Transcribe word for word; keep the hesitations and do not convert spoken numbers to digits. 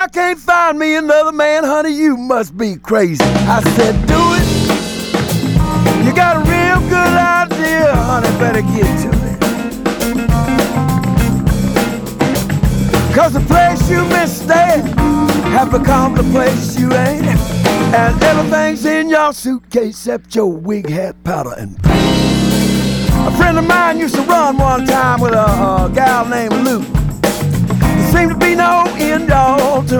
can't find me another man, honey, you must be crazy. I said, do it. You got a real good idea, honey, better get to it. Cause the place you miss staying have become the place you ain't. And everything's in your suitcase except your wig, hat, powder, and a friend of mine used to run one time with a, a gal named Lou. There seemed to be no end all to